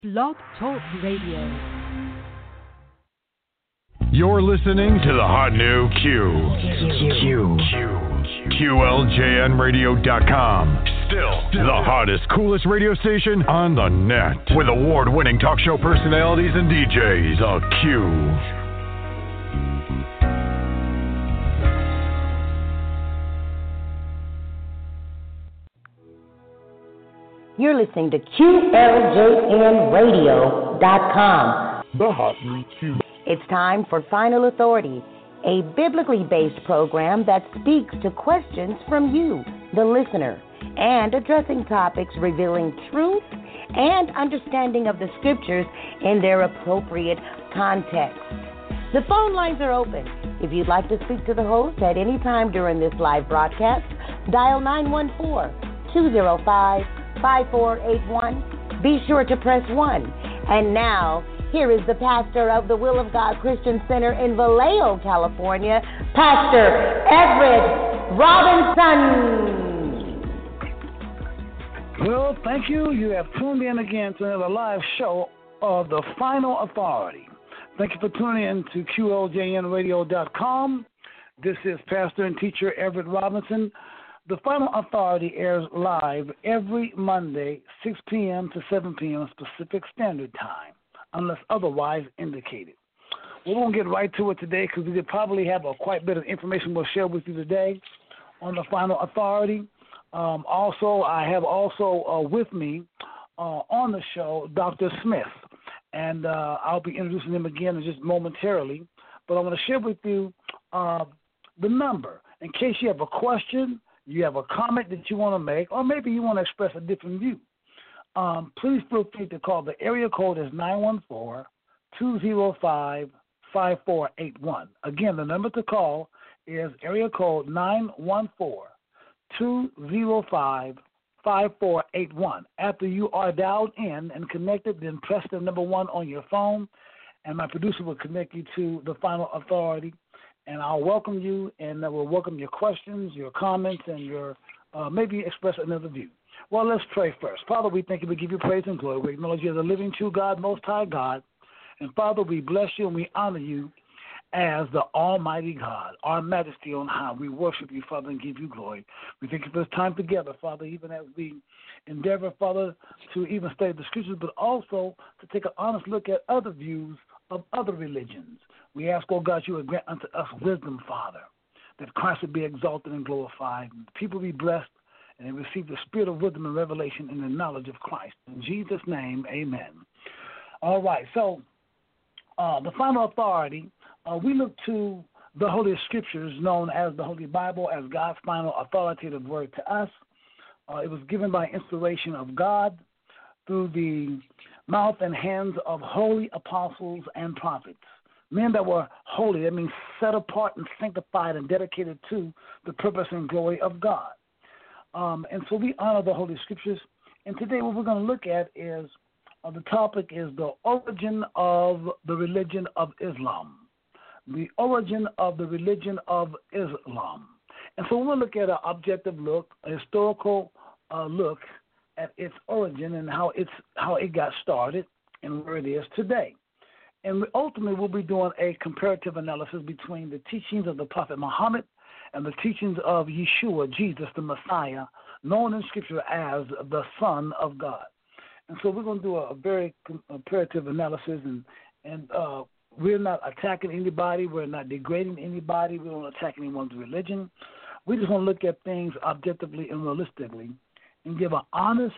Blog Talk Radio. You're listening to the hot new QLJNradio.com. Still the hottest, coolest radio station on the net with award-winning talk show personalities and DJs. Q. You're listening to QLJNradio.com. The hot new Q. It's time for Final Authority, a biblically based program that speaks to questions from you, the listener, and addressing topics revealing truth and understanding of the scriptures in their appropriate context. The phone lines are open. If you'd like to speak to the host at any time during this live broadcast, dial 914-205-5481. Be sure to press 1. And now, here is the pastor of the Will of God Christian Center in Vallejo, California, Pastor Everett Robinson. Well, thank you. You have tuned in again to another live show of The Final Authority. Thank you for tuning in to QLJNradio.com. This is Pastor and Teacher Everett Robinson. The Final Authority airs live every Monday, 6 p.m. to 7 p.m. Pacific Standard Time, unless otherwise indicated. We're going to get right to it today because we could probably have quite a bit of information we'll share with you today on the Final Authority. I have with me on the show Dr. Smith, and I'll be introducing him again just momentarily. But I want to share with you the number in case you have a question, you have a comment that you want to make, or maybe you want to express a different view. Please feel free to call. The area code is 914-205-5481. Again, the number to call is area code 914-205-5481. After you are dialed in and connected, then press the number 1 on your phone, and my producer will connect you to the Final Authority, and I'll welcome you, and we'll welcome your questions, your comments, and your maybe express another view. Well, let's pray first. Father, we thank you. We give you praise and glory. We acknowledge you as the living, true God, most high God. And, Father, we bless you and we honor you as the almighty God, our majesty on high. We worship you, Father, and give you glory. We thank you for this time together, Father, even as we endeavor, Father, to even study the scriptures, but also to take an honest look at other views of other religions. We ask, oh God, you would grant unto us wisdom, Father, that Christ would be exalted and glorified, and the people be blessed, and they receive the spirit of wisdom and revelation in the knowledge of Christ. In Jesus' name, amen. All right, so the Final Authority, we look to the Holy Scriptures, known as the Holy Bible, as God's final authoritative word to us. It was given by inspiration of God through the mouth and hands of holy apostles and prophets. Men that were holy, that means set apart and sanctified and dedicated to the purpose and glory of God. And so we honor the Holy Scriptures. And today what we're going to look at is, the topic is the origin of the religion of Islam. The origin of the religion of Islam. And so we'll look at an objective look, a historical look at its origin and how it got started and where it is today. And ultimately we'll be doing a comparative analysis between the teachings of the Prophet Muhammad and the teachings of Yeshua, Jesus, the Messiah, known in Scripture as the Son of God. And so we're going to do a very comparative analysis, and we're not attacking anybody. We're not degrading anybody. We don't attack anyone's religion. We just want to look at things objectively and realistically and give an honest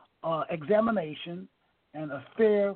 examination and a fair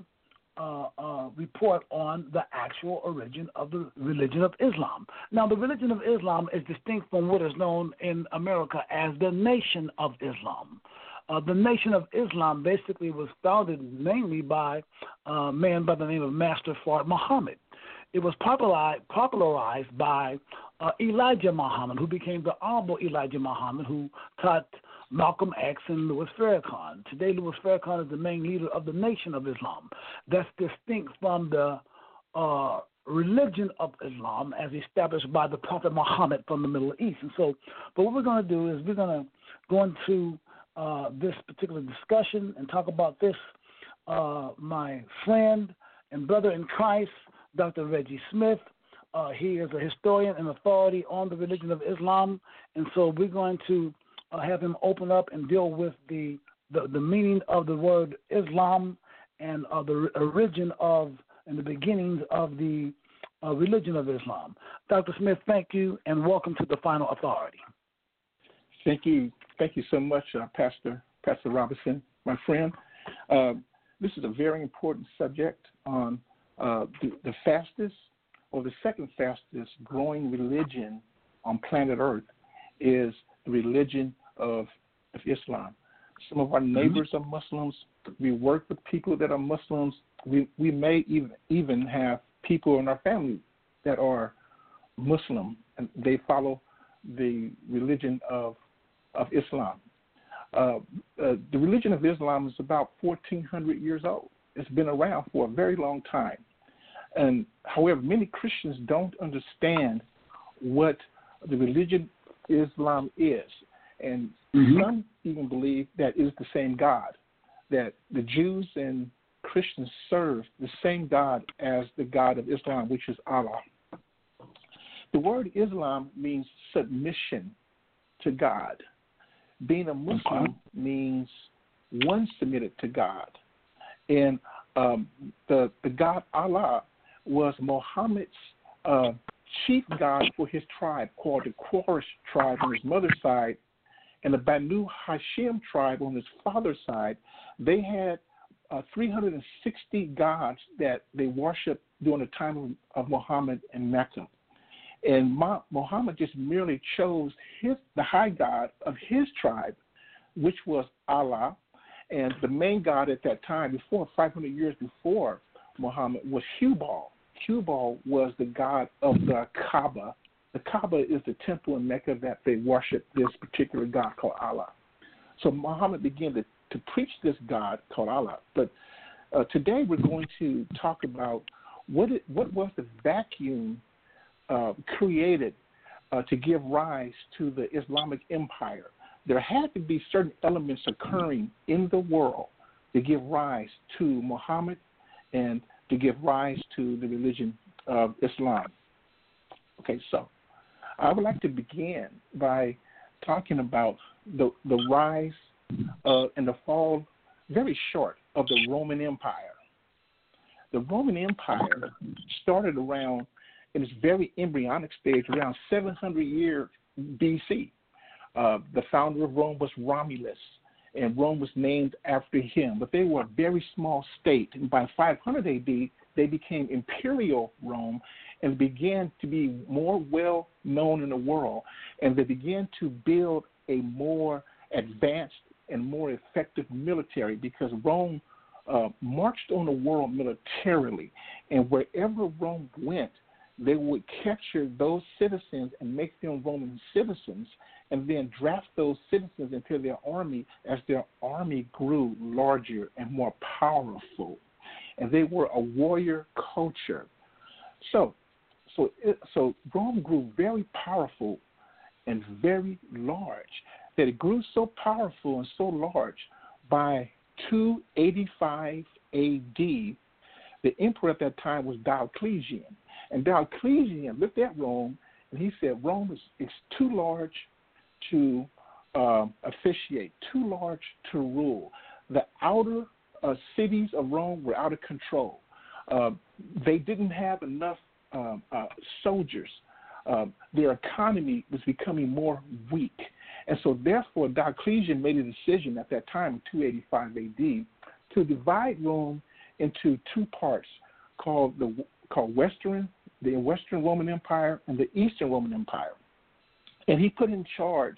report on the actual origin of the religion of Islam. Now, the religion of Islam is distinct from what is known in America as the Nation of Islam. The Nation of Islam basically was founded mainly by a man by the name of Master Fard Muhammad. It was popularized by Elijah Muhammad, who became the Honorable Elijah Muhammad, who taught Malcolm X and Louis Farrakhan. Today, Louis Farrakhan is the main leader of the Nation of Islam. That's distinct from the religion of Islam as established by the Prophet Muhammad from the Middle East. And so, but what we're going to do is we're going to go into this particular discussion and talk about this my friend and brother in Christ, Dr. Reggie Smith. He is a historian and authority on the religion of Islam, and so we're going to have him open up and deal with the meaning of the word Islam and the origin of and the beginnings of the religion of Islam. Dr. Smith, thank you, and welcome to the Final Authority. Thank you so much, Pastor Robinson, my friend. This is a very important subject on the fastest or the second fastest growing religion on planet Earth is the religion of Islam. Some of our neighbors are Muslims. We work with people that are Muslims. We may even have people in our family that are Muslim, and they follow the religion of Islam. The religion of Islam is about 1,400 years old. It's been around for a very long time. And however, many Christians don't understand what the religion Islam is. And some even believe that it is the same God, that the Jews and Christians serve the same God as the God of Islam, which is Allah. The word Islam means submission to God. Being a Muslim means one submitted to God. And the God Allah was Muhammad's chief god for his tribe, called the Quraysh tribe on his mother's side, and the Banu Hashim tribe on his father's side. They had 360 gods that they worshiped during the time of Muhammad in Mecca. And Muhammad just merely chose the high god of his tribe, which was Allah, and the main god at that time, 500 years before Muhammad, was Hubal. Hubal was the god of the Kaaba. The Kaaba is the temple in Mecca that they worship this particular god called Allah. So Muhammad began to preach this God called Allah. But today we're going to talk about what was the vacuum created to give rise to the Islamic Empire. There had to be certain elements occurring in the world to give rise to Muhammad and to give rise to the religion of Islam. Okay, so I would like to begin by talking about the rise and the fall, very short, of the Roman Empire. The Roman Empire started around, in its very embryonic stage, around 700 years BC. The founder of Rome was Romulus, and Rome was named after him. But they were a very small state. And by 500 AD, they became Imperial Rome and began to be more well known in the world. And they began to build a more advanced and more effective military, because Rome marched on the world militarily. And wherever Rome went, they would capture those citizens and make them Roman citizens, and then draft those citizens into their army as their army grew larger and more powerful. And they were a warrior culture. So Rome grew very powerful and very large, that it grew so powerful and so large by 285 A.D., the emperor at that time was Diocletian. And Diocletian looked at Rome, and he said, Rome is too large to officiate, too large to rule. The outer cities of Rome were out of control. They didn't have enough soldiers. Their economy was becoming more weak. And so therefore Diocletian made a decision at that time, 285 A.D., to divide Rome into two parts called the Western Roman Empire and the Eastern Roman Empire. And he put in charge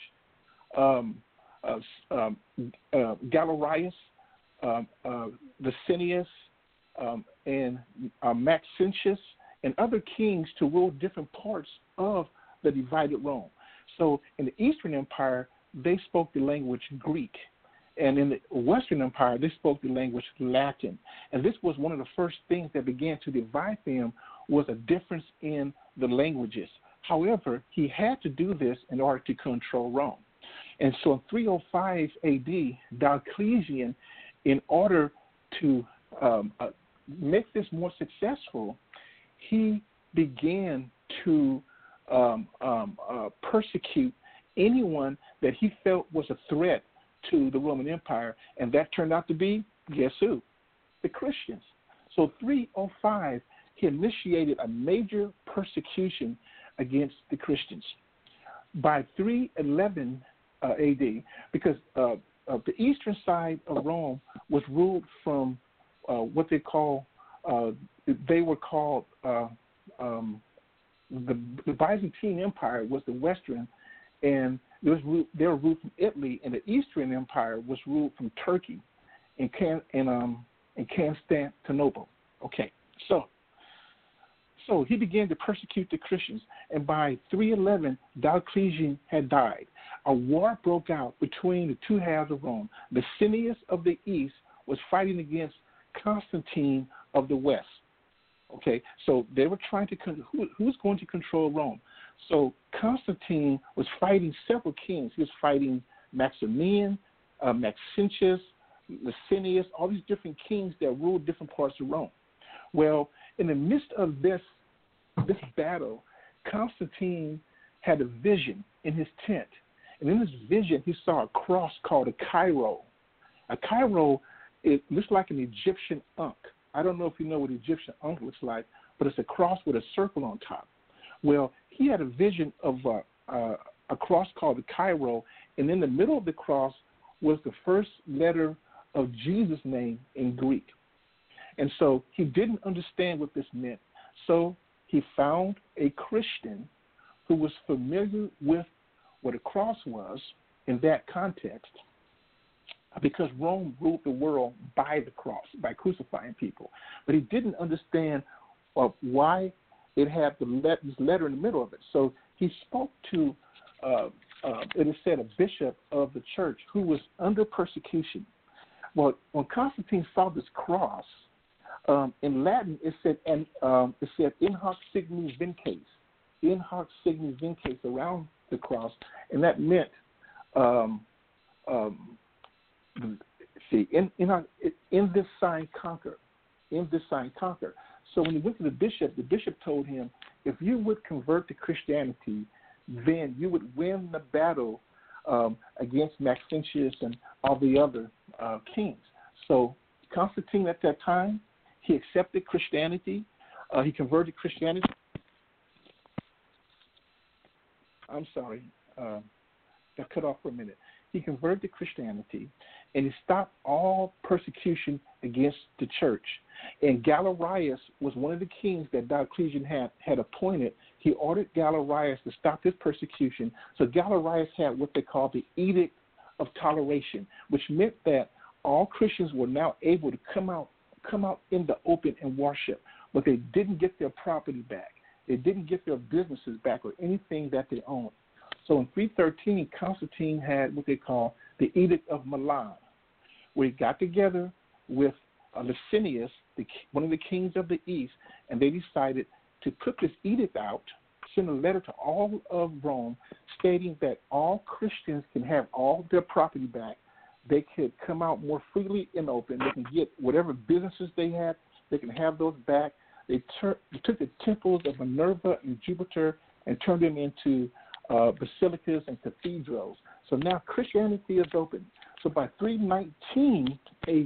Galerius, Licinius, and Maxentius, and other kings to rule different parts of the divided Rome. So in the Eastern Empire, they spoke the language Greek. And in the Western Empire, they spoke the language Latin. And this was one of the first things that began to divide them, was a difference in the languages. However, he had to do this in order to control Rome. And so in 305 A.D., Diocletian, in order to make this more successful, he began to persecute anyone that he felt was a threat to the Roman Empire, and that turned out to be, guess who? The Christians. So 305, he initiated a major persecution against the Christians. By 311 AD, because the eastern side of Rome was ruled from what they call, they were called, the Byzantine Empire was the western, and they were ruled from Italy, and the Eastern Empire was ruled from Turkey and Constantinople. Okay, so he began to persecute the Christians, and by 311, Diocletian had died. A war broke out between the two halves of Rome. Licinius of the east was fighting against Constantine of the west. Okay, so they were trying to who's going to control Rome. So Constantine was fighting several kings. He was fighting Maximian, Maxentius, Licinius, all these different kings that ruled different parts of Rome. Well, in the midst of this battle, Constantine had a vision in his tent. And in this vision, he saw a cross called a Cairo. A Cairo, it looks like an Egyptian Ankh. I don't know if you know what Egyptian Ankh looks like, but it's a cross with a circle on top. Well, he had a vision of a cross called the Cairo, and in the middle of the cross was the first letter of Jesus' name in Greek. And so he didn't understand what this meant. So he found a Christian who was familiar with what a cross was in that context, because Rome ruled the world by the cross, by crucifying people. But he didn't understand why it had this letter in the middle of it. So he spoke to, it is said, a bishop of the church who was under persecution. Well, when Constantine saw this cross, in Latin it said in hoc signis vinces, around the cross, and that meant in this sign conquer. So when he went to the bishop told him, if you would convert to Christianity, then you would win the battle against Maxentius and all the other kings. So Constantine at that time, he accepted Christianity. He converted to Christianity. I'm sorry, got cut off for a minute. He converted to Christianity, and he stopped all persecution against the church. And Galerius was one of the kings that Diocletian had appointed. He ordered Galerius to stop this persecution. So Galerius had what they call the Edict of Toleration, which meant that all Christians were now able to come out in the open and worship, but they didn't get their property back. They didn't get their businesses back or anything that they owned. So in 313, Constantine had what they call the Edict of Milan, where he got together with Licinius, one of the kings of the East, and they decided to put this edict out, send a letter to all of Rome stating that all Christians can have all their property back. They could come out more freely in the open. They can get whatever businesses they had. They can have those back. They took the temples of Minerva and Jupiter and turned them into basilicas and cathedrals. So now Christianity is open. So by 319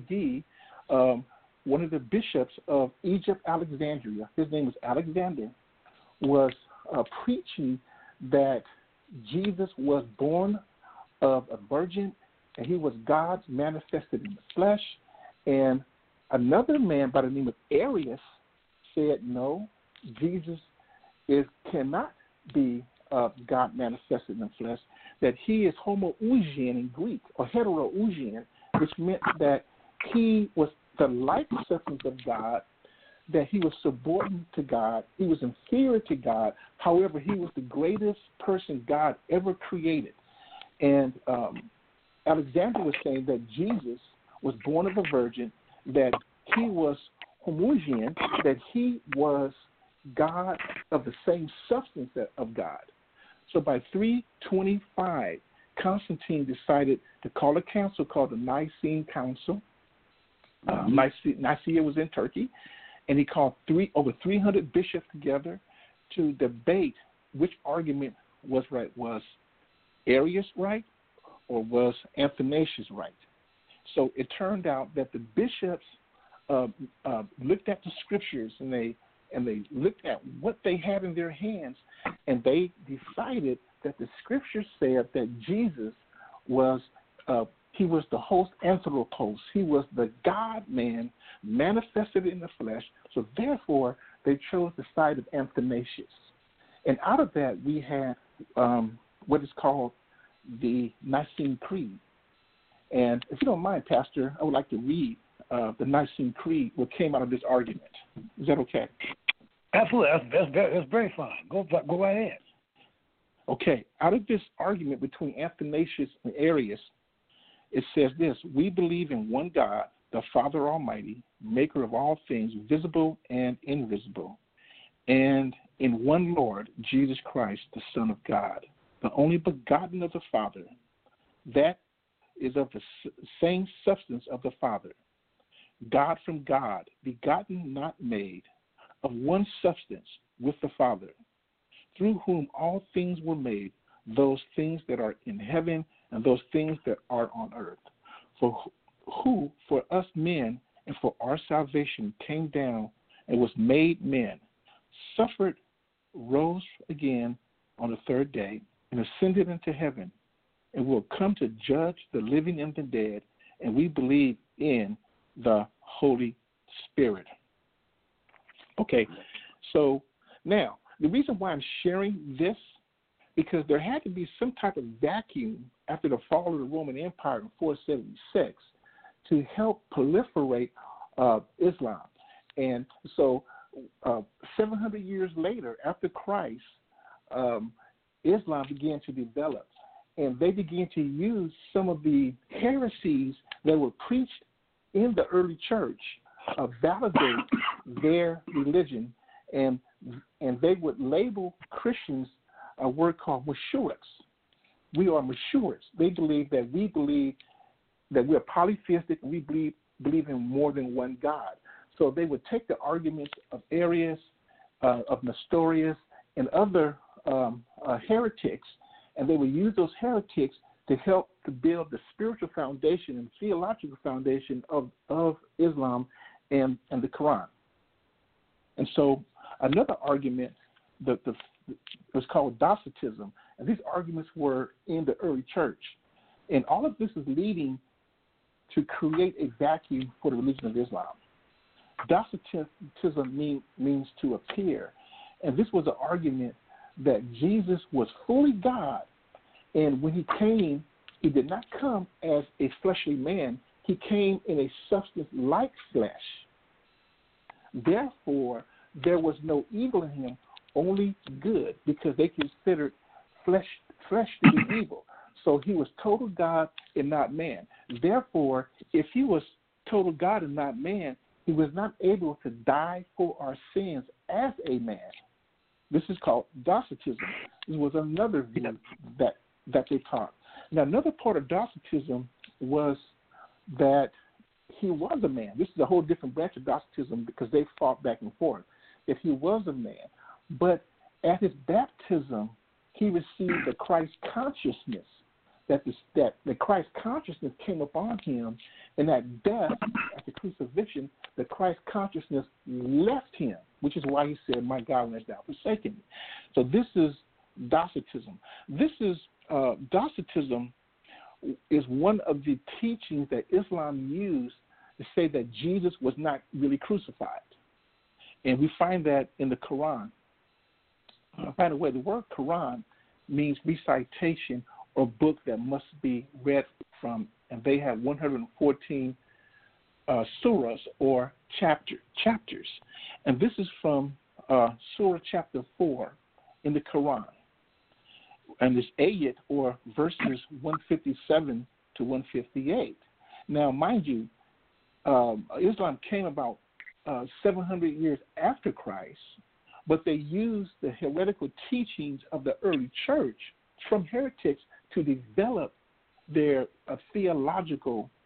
AD, one of the bishops of Egypt, Alexandria, his name was Alexander, was preaching that Jesus was born of a virgin and he was God manifested in the flesh. And another man by the name of Arius said, no, Jesus cannot be God manifested in the flesh, that he is homoousian in Greek, or heterousian, which meant that he was the like substance of God, that he was subordinate to God, he was inferior to God. However, he was the greatest person God ever created. And Alexander was saying that Jesus was born of a virgin, that he was homoousian, that he was God of the same substance of God. So by 325, Constantine decided to call a council called the Nicene Council, Nicaea was in Turkey, and he called over 300 bishops together to debate which argument was right. Was Arius right, or was Athanasius right? So it turned out that the bishops looked at the scriptures, and they looked at what they had in their hands, and they decided that the scriptures said that Jesus was he was the host anthropos. He was the God-man manifested in the flesh. So therefore, they chose the side of Athanasius. And out of that, we had what is called the Nicene Creed. And if you don't mind, Pastor, I would like to read the Nicene Creed, what came out of this argument. Is that okay? Absolutely. That's very fine. Go right ahead. Okay. Out of this argument between Athanasius and Arius, it says this: we believe in one God, the Father Almighty, maker of all things, visible and invisible, and in one Lord, Jesus Christ, the Son of God, the only begotten of the Father, that is of the same substance of the Father, God from God, begotten, not made, of one substance with the Father, through whom all things were made, those things that are in heaven and those things that are on earth, who for us men and for our salvation came down and was made man, suffered, rose again on the third day, and ascended into heaven, and will come to judge the living and the dead, and we believe in the Holy Spirit. Okay, so now, the reason why I'm sharing this, because there had to be some type of vacuum after the fall of the Roman Empire in 476 to help proliferate Islam. And so 700 years later, after Christ, Islam began to develop, and they began to use some of the heresies that were preached in the early church, validate their religion, and they would label Christians a word called Meshurics. We are Meshurics. They believe that we are polytheistic, and we believe in more than one God. So they would take the arguments of Arius, of Nestorius, and other heretics, and they would use those heretics to help to build the spiritual foundation and theological foundation of Islam and the Quran. And so another argument was called Docetism, and these arguments were in the early church. And all of this is leading to create a vacuum for the religion of Islam. Docetism means to appear, and this was an argument that Jesus was fully God, and when he came, he did not come as a fleshly man. He came in a substance like flesh. Therefore, there was no evil in him, only good, because they considered flesh to be evil. So he was total God and not man. Therefore, if he was total God and not man, he was not able to die for our sins as a man. This is called Docetism. This was another view that they taught. Now, another part of Docetism was that he was a man. This is a whole different branch of Docetism because they fought back and forth. That he was a man, but at his baptism, he received the Christ consciousness. That the Christ consciousness came upon him, and at death, at the crucifixion, the Christ consciousness left him, which is why he said, "My God, why hast thou forsaken me?" So this is Docetism. Docetism is one of the teachings that Islam used to say that Jesus was not really crucified. And we find that in the Quran. By the way, the word Quran means recitation or book that must be read from, and they have 114 surahs or chapters. And this is from Surah chapter 4 in the Quran. And this ayat, or verses 157 to 158. Now, mind you, Islam came about 700 years after Christ, but they used the heretical teachings of the early church from heretics to develop their theological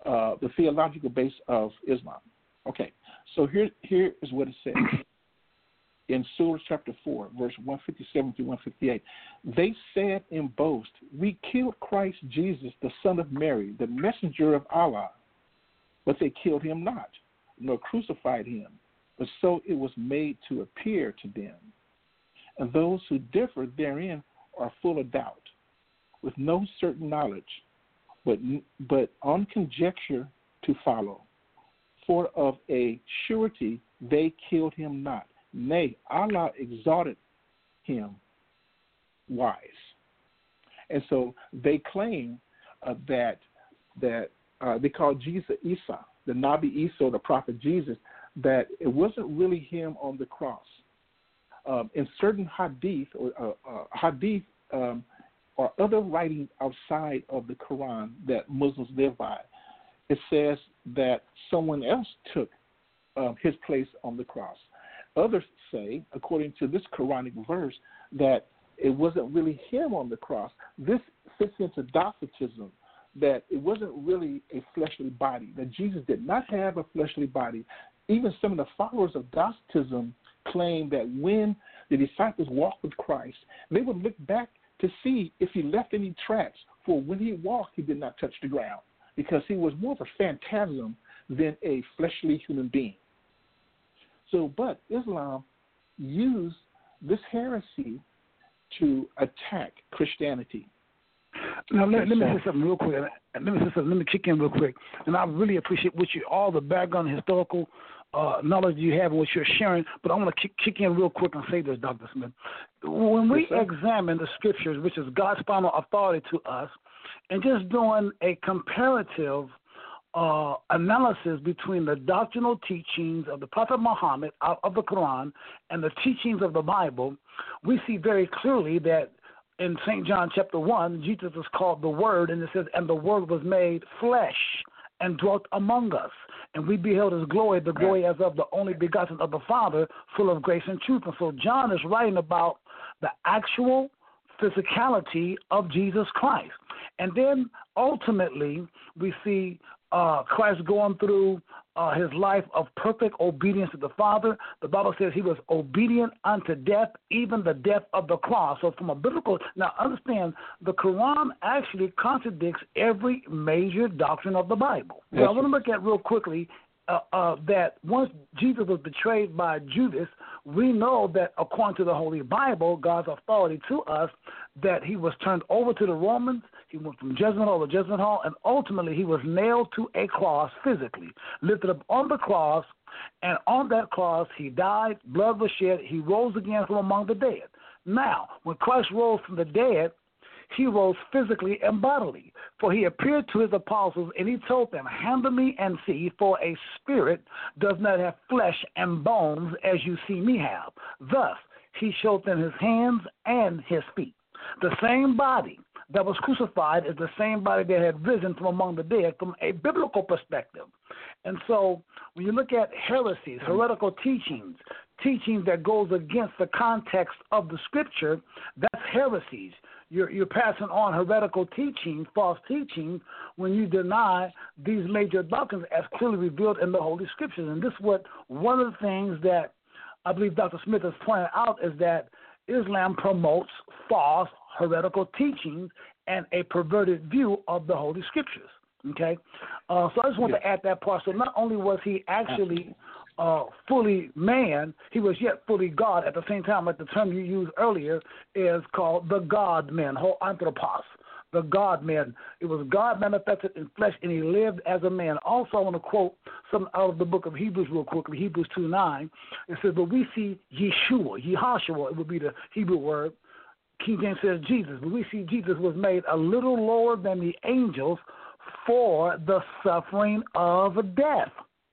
the theological base of Islam. Okay, so here is what it says. In Surah chapter 4, verse 157 through 158, they said in boast, we killed Christ Jesus, the son of Mary, the messenger of Allah, but they killed him not, nor crucified him, but so it was made to appear to them. And those who differ therein are full of doubt, with no certain knowledge, but on conjecture to follow. For of a surety they killed him not. Nay, Allah exalted him wise. And so they claim that they call Jesus Isa, the Nabi Isa, the prophet Jesus, that it wasn't really him on the cross. In certain hadith or other writings outside of the Quran that Muslims live by, it says that someone else took his place on the cross. Others say, according to this Quranic verse, that it wasn't really him on the cross. This fits into Docetism, that it wasn't really a fleshly body, that Jesus did not have a fleshly body. Even some of the followers of Docetism claim that when the disciples walked with Christ, they would look back to see if he left any tracks, for when he walked, he did not touch the ground, because he was more of a phantasm than a fleshly human being. So, but Islam used this heresy to attack Christianity. Now, let me say something real quick. Let me kick in real quick. And I really appreciate all the background historical knowledge you have and what you're sharing. But I want to kick in real quick and say this, Dr. Smith. When we examine the scriptures, which is God's final authority to us, and just doing a comparative analysis between the doctrinal teachings of the Prophet Muhammad of the Quran and the teachings of the Bible, we see very clearly that in St. John chapter 1, Jesus is called the Word, and it says, and the Word was made flesh and dwelt among us. And we beheld his glory, the glory as of the only begotten of the Father, full of grace and truth. And so John is writing about the actual physicality of Jesus Christ. And then ultimately we see Christ going through his life of perfect obedience to the Father. The Bible says he was obedient unto death, even the death of the cross. So from a biblical, now understand, the Quran actually contradicts every major doctrine of the Bible. Yes. So I want to look at real quickly that once Jesus was betrayed by Judas, we know that according to the Holy Bible, God's authority to us, that he was turned over to the Romans. He went from judgment hall to judgment hall, and ultimately he was nailed to a cross physically, lifted up on the cross, and on that cross he died, blood was shed, he rose again from among the dead. Now, when Christ rose from the dead, he rose physically and bodily, for he appeared to his apostles, and he told them, handle me and see, for a spirit does not have flesh and bones as you see me have. Thus, he showed them his hands and his feet. The same body that was crucified is the same body that had risen from among the dead from a biblical perspective. And so when you look at heresies, heretical teachings that goes against the context of the scripture, that's heresies. You're passing on heretical teaching, false teaching, when you deny these major doctrines as clearly revealed in the Holy Scriptures. And this is what one of the things that I believe Dr. Smith has pointed out is that Islam promotes false heretical teachings and a perverted view of the Holy Scriptures. Okay? So I just want to add that part. So not only was he actually fully man, he was yet fully God at the same time. Like the term you used earlier is called the God-man, ho anthropos, the God-man. It was God manifested in flesh, and he lived as a man. Also, I want to quote something out of the book of Hebrews real quickly, Hebrews 2:9. It says, but we see Yeshua, it would be the Hebrew word. King James says Jesus, but we see Jesus was made a little lower than the angels for the suffering of death.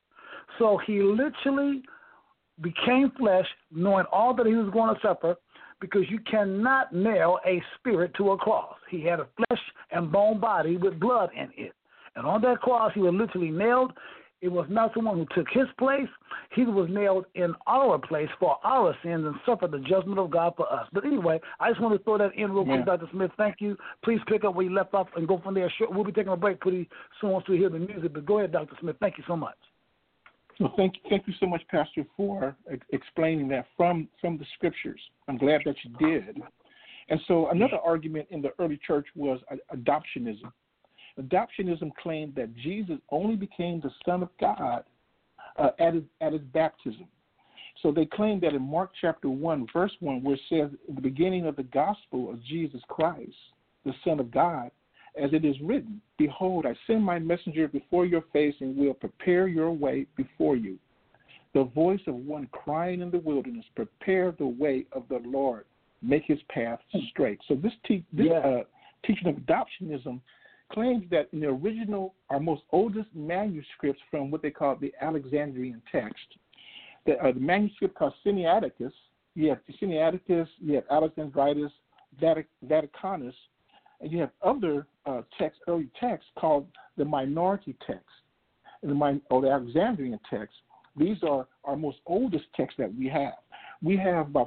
So he literally became flesh, knowing all that he was going to suffer, because you cannot nail a spirit to a cross. He had a flesh and bone body with blood in it. And on that cross, he was literally nailed. It was not someone who took his place. He was nailed in our place for our sins and suffered the judgment of God for us. But anyway, I just want to throw that in real quick, Dr. Smith. Thank you. Please pick up where you left off and go from there. We'll be taking a break pretty soon once we hear the music. But go ahead, Dr. Smith. Thank you so much. Well, thank you so much, Pastor, for explaining that from the scriptures. I'm glad that you did. And so another argument in the early church was adoptionism. Adoptionism claimed that Jesus only became the Son of God at his baptism. So they claimed that in Mark chapter 1, verse 1, where it says, in the beginning of the gospel of Jesus Christ, the Son of God, as it is written, behold, I send my messenger before your face and will prepare your way before you. The voice of one crying in the wilderness, prepare the way of the Lord, make his path straight. So this teaching of adoptionism claims that in the original, our most oldest manuscripts from what they call the Alexandrian text, the manuscript called Sinaiticus, you have Alexandritis, Vaticanus, and you have other early texts called the minority text, or the Alexandrian text. These are our most oldest texts that we have. We have about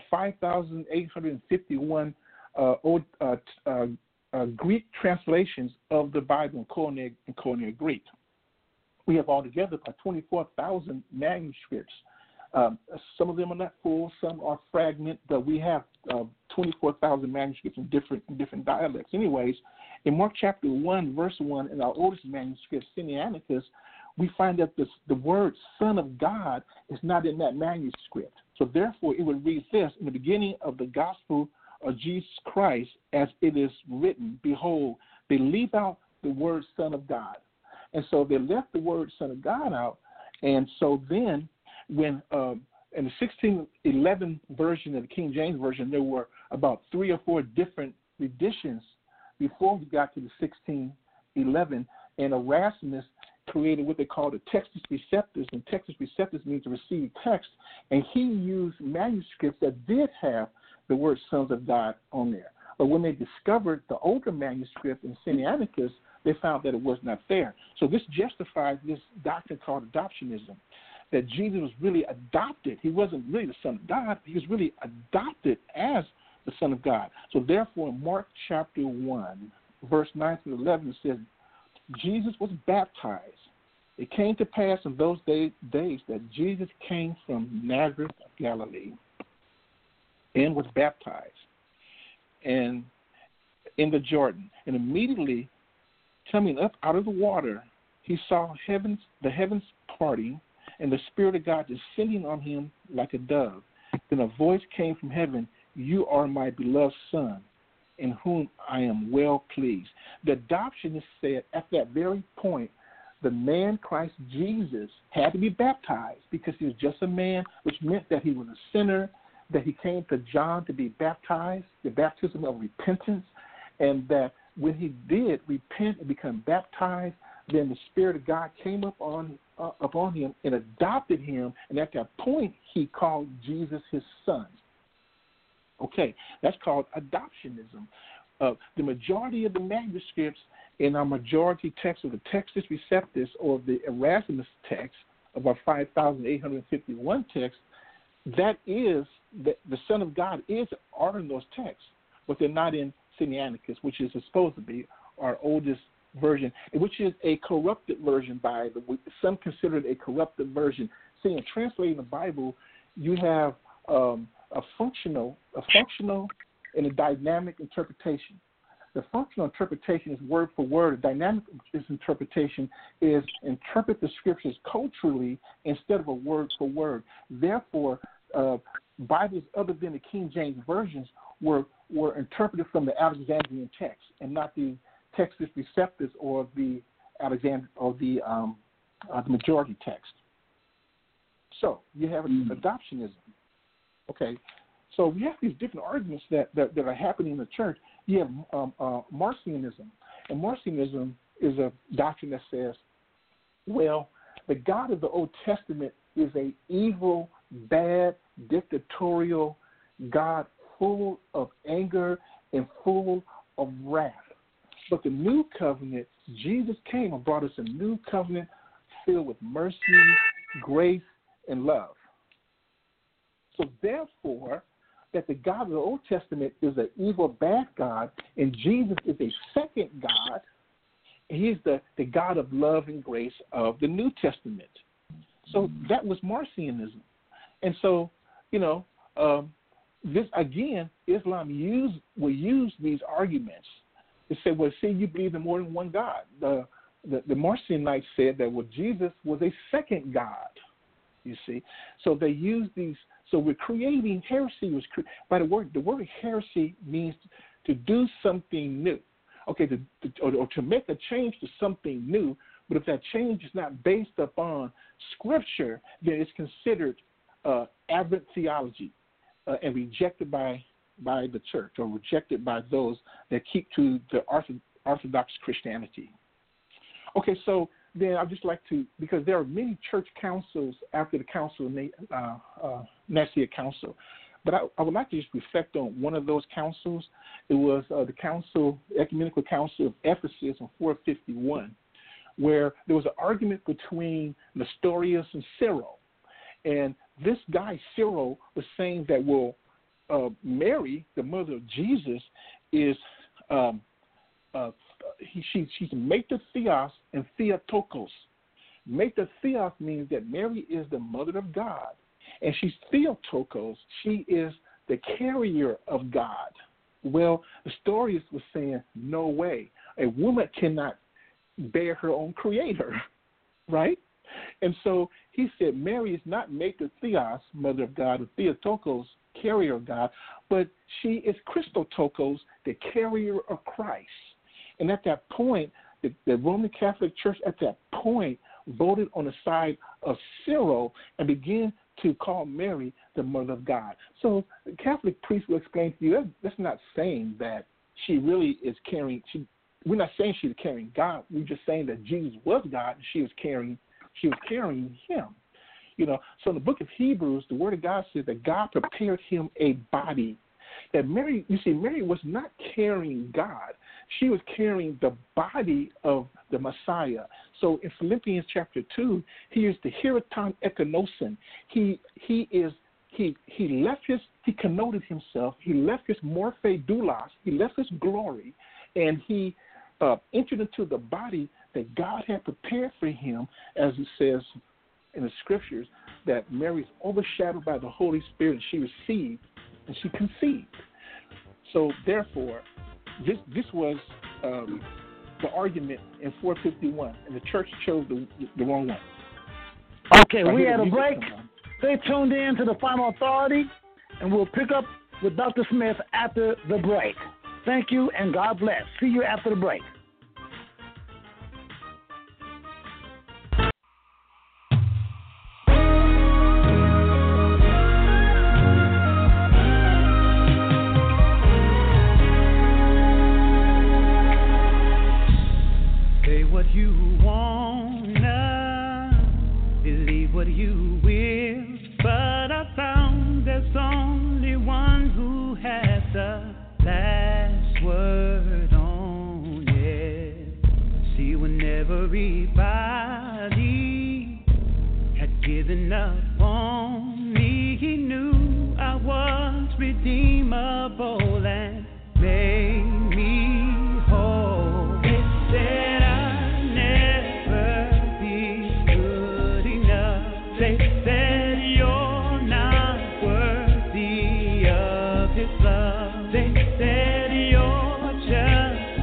5,851 Greek translations of the Bible in Koine Greek. We have altogether about 24,000 manuscripts. Some of them are not full, some are fragment, but we have 24,000 manuscripts in different dialects. Anyways, in Mark chapter 1, verse 1, in our oldest manuscript, Sinaiticus, we find that the word Son of God is not in that manuscript. So therefore, it would read this, in the beginning of the gospel of Jesus Christ, as it is written, behold, they leave out the word Son of God. And so they left the word Son of God out. And so then when in the 1611 version of the King James Version, there were about 3 or 4 different editions before we got to the 1611, and Erasmus created what they call the Textus Receptus, and Textus Receptus means to receive text, and he used manuscripts that did have the word Sons of God on there. But when they discovered the older manuscript in Sinaiticus, they found that it was not there. So this justifies this doctrine called adoptionism, that Jesus was really adopted. He wasn't really the Son of God. He was really adopted as the Son of God. So therefore, in Mark chapter 1, verse 9 through 11, it says, Jesus was baptized. It came to pass in those days that Jesus came from Nazareth of Galilee and was baptized and in the Jordan. And immediately coming up out of the water, he saw the heavens parting, and the Spirit of God descending on him like a dove. Then a voice came from heaven, you are my beloved Son, in whom I am well pleased. The adoptionist said at that very point, the man Christ Jesus had to be baptized because he was just a man, which meant that he was a sinner, that he came to John to be baptized, the baptism of repentance, and that when he did repent and become baptized, then the Spirit of God came upon him and adopted him, and at that point he called Jesus his son. Okay, that's called adoptionism. The majority of the manuscripts in our majority text of the Textus Receptus or the Erasmus text of our 5,851 texts, that is, the Son of God are in those texts, but they're not in Sinaiticus, which is supposed to be our oldest version, which is a corrupted version by some consider it a corrupted version. See, in translating the Bible, you have a functional and a dynamic interpretation. The functional interpretation is word for word. The dynamic interpretation is interpret the scriptures culturally instead of a word for word. Therefore, Bibles other than the King James versions were interpreted from the Alexandrian text and not the Textus Receptus or the majority text. So you have adoptionism. Okay, so we have these different arguments that are happening in the church. You have Marcionism, and Marcionism is a doctrine that says, well, the God of the Old Testament is a evil, bad, dictatorial God full of anger and full of wrath. But the new covenant, Jesus came and brought us a new covenant filled with mercy, grace, and love. So therefore, that the God of the Old Testament is an evil, bad God, and Jesus is a second God. He's the God of love and grace of the New Testament. So that was Marcionism. And so, this, again, Islam will use these arguments to say, well, see, you believe in more than one God. The Marcionites said that, well, Jesus was a second God, you see. So they use these. So we're creating heresy. By the word heresy means to do something new. Okay, to make a change to something new, but if that change is not based upon Scripture, then it's considered aberrant theology and rejected by the church, or rejected by those that keep to the Orthodox Christianity. Okay, so then I'd just like to, because there are many church councils after the Council of Nicaea Council, but I would like to just reflect on one of those councils. It was the Ecumenical Council of Ephesus in 451, where there was an argument between Nestorius and Cyril. And this guy, Cyril, was saying that, well, Mary, the mother of Jesus, is she's Mater Theos and Theotokos. Mater Theos means that Mary is the mother of God, and she's Theotokos. She is the carrier of God. Well, Nestorius was saying, no way. A woman cannot bear her own creator, right? And so he said Mary is not Mater Theos, mother of God, or Theotokos, carrier of God, but she is Christotokos, the carrier of Christ. And at that point, the Roman Catholic Church at that point voted on the side of Cyril and began to call Mary the mother of God. So the Catholic priest will explain to you, that's not saying that she really is carrying, we're not saying she's carrying God. We're just saying that Jesus was God and she was carrying him. So in the book of Hebrews, the word of God says that God prepared him a body. That Mary, Mary was not carrying God. She was carrying the body of the Messiah. So in Philippians chapter 2, he is the Hieroton Ekonosin. He connoted himself. He left his morphe doulos. He left his glory, and he entered into the body that God had prepared for him, as it says in the scriptures, that Mary is overshadowed by the Holy Spirit, and she received and she conceived. So therefore, this was the argument in 451, and the church chose the wrong one. Okay, we had a break. Stay tuned in to the Final Authority, and we'll pick up with Dr. Smith after the break. Thank you, and God bless. See you after the break. What you wanna, believe what you will, but I found there's only one who has the last word on it. See, when everybody had given up on me, he knew I was redeemable and made me whole. It said they said you're not worthy of his love. They said you're just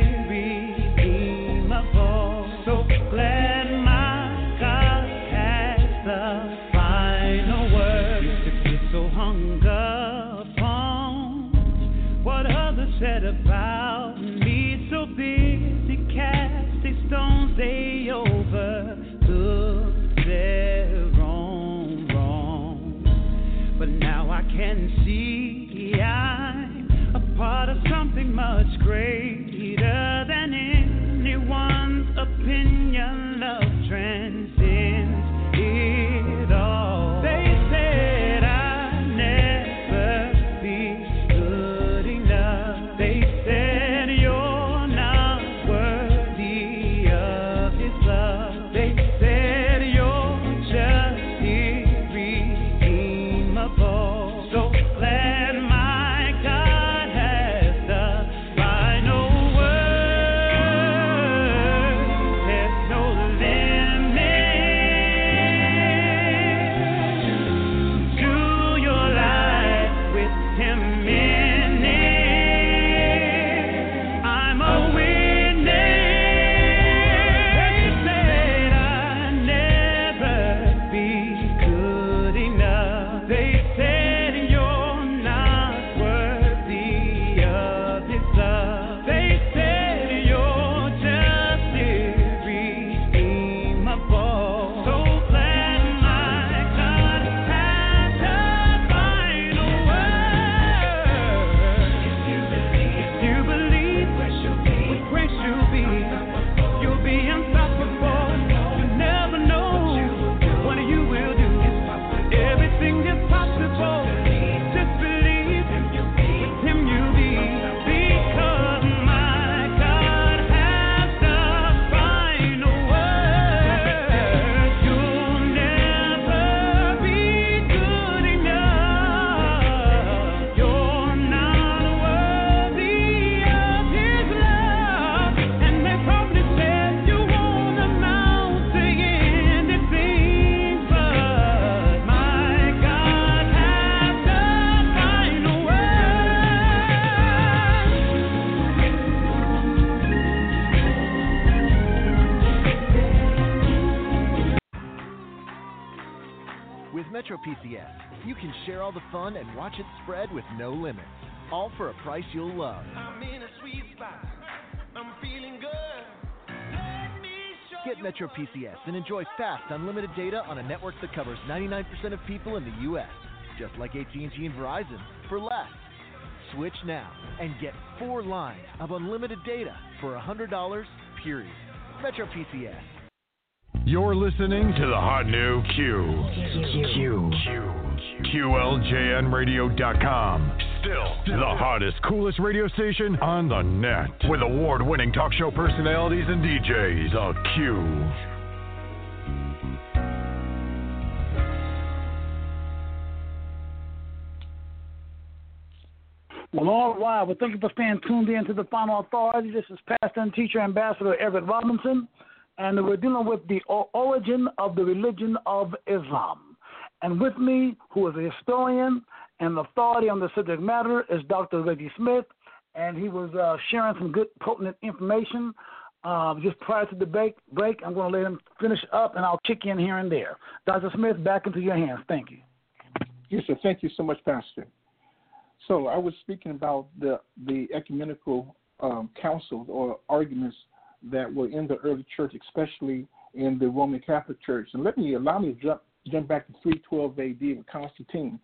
irredeemable. So glad my God has the final word. Used to get so hung up on what others said about me. So busy casting stones, they overlooked their wrong. But now I can see I'm a part of something much greater than anyone's opinion. Love transcends it all. They said I'd never be good enough. They said you're not worthy of his love. They said They said you're not worthy of His love. They said you're just irredeemable. So glad my God has the final word. If you believe, with grace you'll be unstoppable. You never know what you will do. Everything is possible. Just believe, with Him you'll be. Because my God has the final word. You'll never be good enough. You're not worthy of His love. And they probably said you won't amount to anything, but my God has the final word. With Metro PCS, you can share all the fun and watch it spread with no limits, all for a price you'll love. I'm in a sweet spot. I'm feeling good. Let me show Get Metro PCS and enjoy fast, unlimited data on a network that covers 99% of people in the U.S., just like AT&T and Verizon, for less. Switch now and get 4 lines of unlimited data for $100, period. Metro PCS. You're listening to the hot new Q. QLJNradio.com. Still the hottest, coolest radio station on the net. With award-winning talk show personalities and DJs. A Q. Well, all right. Well, thank you for staying tuned in to the Final Authority. This is Pastor and Teacher Ambassador Everett Robinson, and we're dealing with the origin of the religion of Islam. And with me, who is a historian and authority on the subject matter, is Dr. Reggie Smith, and he was sharing some good, potent information just prior to the break. I'm going to let him finish up, and I'll kick in here and there. Dr. Smith, back into your hands. Thank you. Yes, sir. Thank you so much, Pastor. So I was speaking about the ecumenical councils or arguments that were in the early church, especially in the Roman Catholic Church. And allow me to jump back to 312 A.D. with Constantine.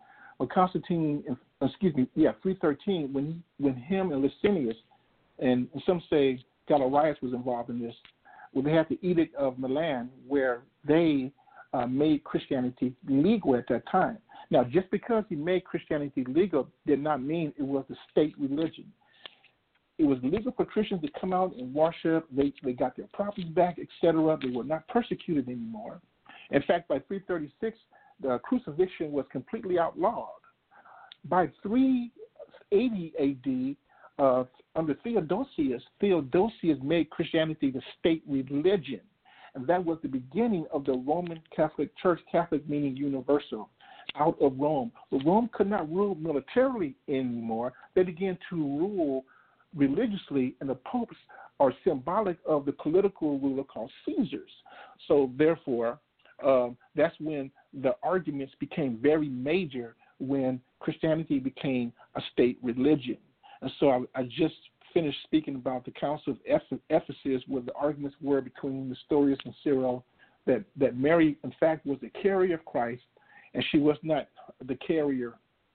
313, when him and Licinius, and some say Galerius was involved in this, when they had the Edict of Milan, where they made Christianity legal at that time. Now, just because he made Christianity legal did not mean it was the state religion. It was legal for Christians to come out and worship. They got their properties back, etc. They were not persecuted anymore. In fact, by 336, the crucifixion was completely outlawed. By 380 A.D., under Theodosius made Christianity the state religion. And that was the beginning of the Roman Catholic Church, Catholic meaning universal, out of Rome. But Rome could not rule militarily anymore. They began to rule religiously, and the popes are symbolic of the political ruler called Caesars. So therefore, that's when the arguments became very major, when Christianity became a state religion. And so I just finished speaking about the Council of Ephesus, where the arguments were between Nestorius and Cyril that Mary, in fact, was the carrier of Christ, and she was not the carrier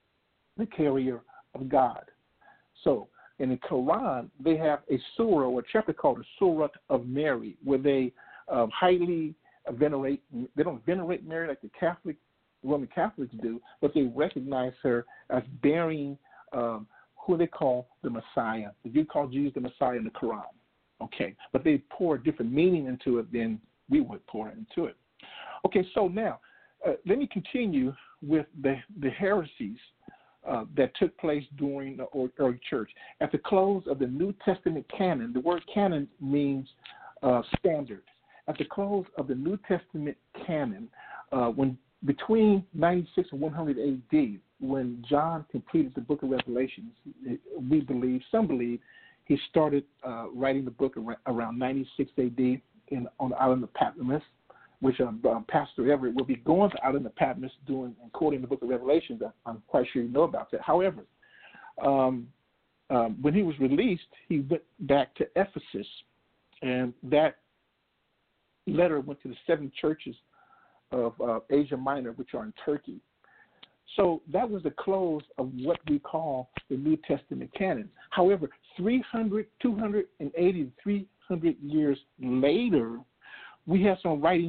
of God. So in the Quran, they have a surah or a chapter called the Surah of Mary, where they highly venerate. They don't venerate Mary like the Roman Catholics do, but they recognize her as bearing who they call the Messiah. The Jews call Jesus the Messiah in the Quran. Okay, but they pour a different meaning into it than we would pour into it. Okay, so now let me continue with the heresies that took place during the early church. At the close of the New Testament canon, the word canon means standard. At the close of the New Testament canon, when between 96 and 100 A.D., when John completed the book of Revelations, some believe, he started writing the book around 96 A.D. On the island of Patmos. which Pastor Everett will be going out in the Patmos doing and quoting the book of Revelation. I'm quite sure you know about that. However, when he was released, he went back to Ephesus, and that letter went to the 7 churches of Asia Minor, which are in Turkey. So that was the close of what we call the New Testament canon. However, 280 to 300 years later, we have some writings,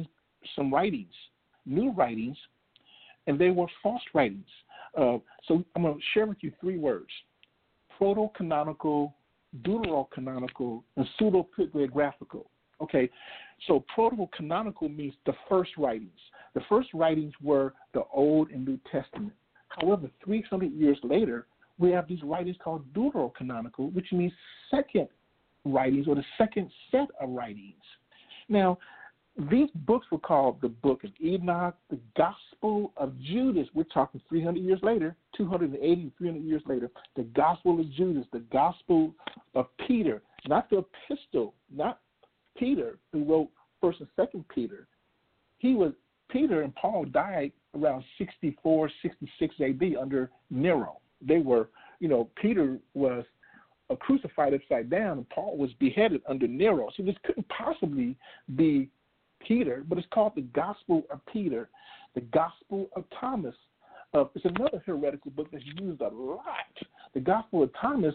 new writings, and they were false writings. So I'm going to share with you 3 words: proto-canonical, deuterocanonical, and pseudo-paleographical. Okay, so proto-canonical means the first writings. The first writings were the Old and New Testament. However, 300 years later, we have these writings called deuterocanonical, which means second writings or the second set of writings. Now, these books were called the Book of Enoch, the Gospel of Judas. We're talking 300 years later, 280, 300 years later. The Gospel of Judas, the Gospel of Peter, not the epistle, not Peter, who wrote 1st and 2nd Peter. Peter and Paul died around 64, 66 AD under Nero. They were, Peter was crucified upside down, and Paul was beheaded under Nero. So this couldn't possibly be Peter, but it's called the Gospel of Peter, the Gospel of Thomas. It's another heretical book that's used a lot. The Gospel of Thomas,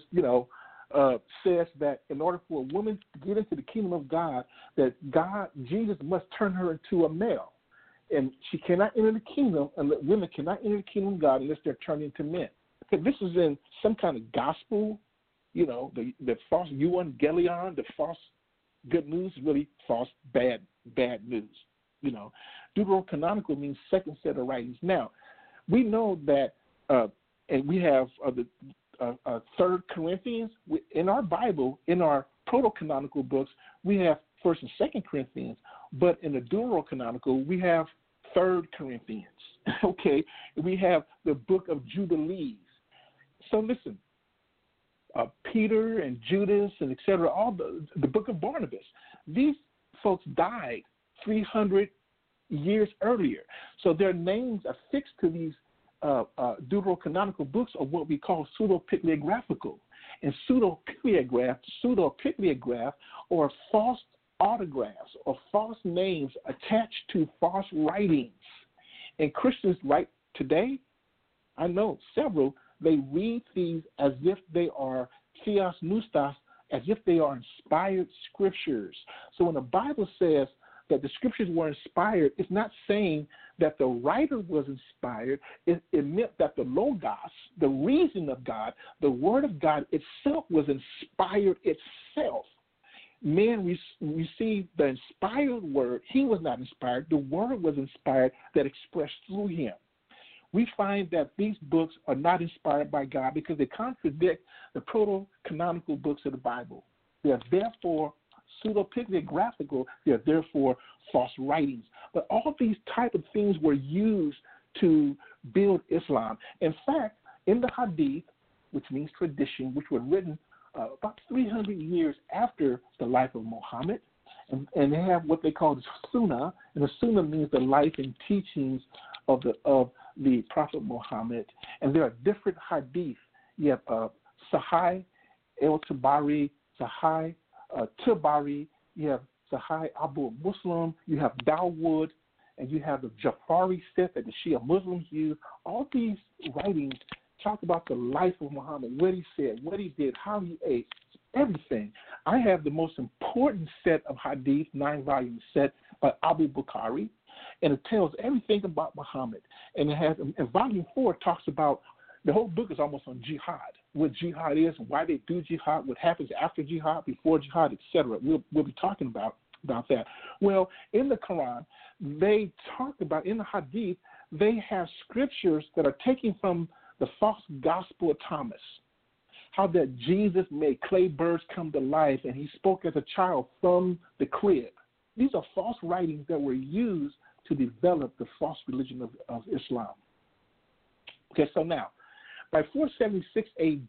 says that in order for a woman to get into the kingdom of God, that Jesus must turn her into a male. And she cannot enter the kingdom, and women cannot enter the kingdom of God unless they're turned into men. Okay, this is in some kind of gospel, the false euangelion, the false good news, really false bad news. Deuterocanonical means second set of writings. Now, we know that, and we have the 3rd Corinthians. In our Bible, in our proto-canonical books, we have 1st and 2nd Corinthians, but in the deuterocanonical, we have 3rd Corinthians. Okay, we have the book of Jubilees. So listen, Peter and Judas and etc., all the book of Barnabas, these folks died 300 years earlier. So their names affixed to these deuterocanonical books are what we call pseudo-paleographical. And pseudo-paleograph, or false autographs or false names attached to false writings. And Christians right today, I know several, they read these as if they are theos neustos, as if they are inspired scriptures. So when the Bible says that the scriptures were inspired, it's not saying that the writer was inspired. It meant that the Logos, the reason of God, the Word of God itself was inspired itself. Man received the inspired Word. He was not inspired. The Word was inspired that expressed through him. We find that these books are not inspired by God because they contradict the proto-canonical books of the Bible. They are therefore pseudo-paleographical. They are therefore false writings. But all these type of things were used to build Islam. In fact, in the Hadith, which means tradition, which were written about 300 years after the life of Muhammad, and they have what they call the Sunnah, and the Sunnah means the life and teachings of the Prophet Muhammad. And there are different Hadith. You have Sahih el-Tabari, Sahih Tabari, you have Sahih Abu Muslim, you have Dawood, and you have the Jafari set that the Shia Muslims use. All these writings talk about the life of Muhammad, what he said, what he did, how he ate, everything. I have the most important set of Hadith, 9-volume set by Abu Bukhari, and it tells everything about Muhammad. And it has, and volume 4 talks about, the whole book is almost on jihad, what jihad is, why they do jihad, what happens after jihad, before jihad, etc. We'll be talking about that. Well, in the Quran, they talk about, in the Hadith, they have scriptures that are taken from the false gospel of Thomas, how that Jesus made clay birds come to life and he spoke as a child from the crib. These are false writings that were used to develop the false religion of Islam. Okay, so now, by 476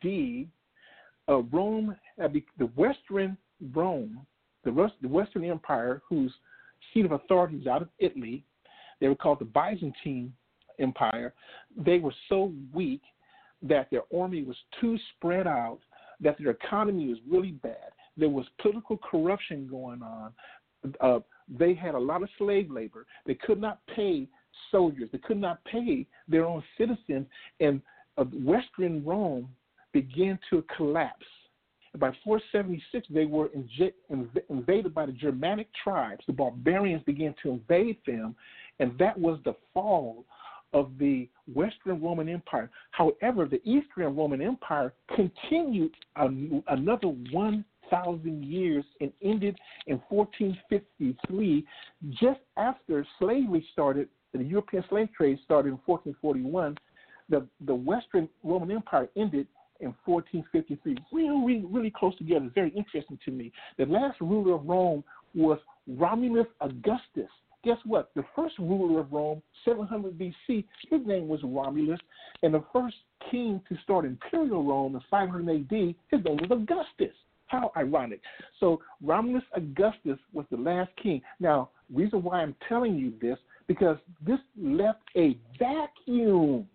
AD, Rome, the Western Rome, the Western Empire, whose seat of authority was out of Italy. They were called the Byzantine Empire. They were so weak that their army was too spread out, that their economy was really bad. There was political corruption going on. They had a lot of slave labor. They could not pay soldiers. They could not pay their own citizens. And Western Rome began to collapse. By 476, they were invaded by the Germanic tribes. The barbarians began to invade them, and that was the fall of the Western Roman Empire. However, the Eastern Roman Empire continued another 1,000 years and ended in 1453, just after slavery started. The European slave trade started in 1441. The Western Roman Empire ended in 1453, really close together. Very interesting to me. The last ruler of Rome was Romulus Augustus. Guess what? The first ruler of Rome, 700 BC, his name was Romulus, and the first king to start imperial Rome in 500 AD, his name was Augustus. How ironic. So Romulus Augustus was the last king. Now, reason why I'm telling you this, because this left a vacuum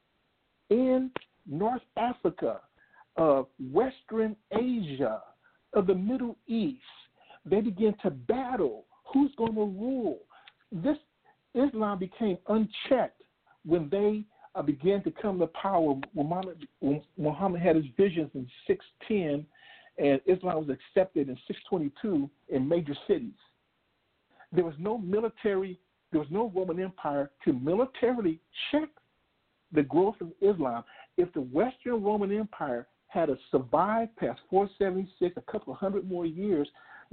in North Africa, Western Asia, of the Middle East. They began to battle who's going to rule. This Islam became unchecked when they began to come to power. When Muhammad had his visions in 610, and Islam was accepted in 622 in major cities. There was no Roman Empire to militarily check the growth of Islam. If the Western Roman Empire had survived past 476, a couple of hundred more years,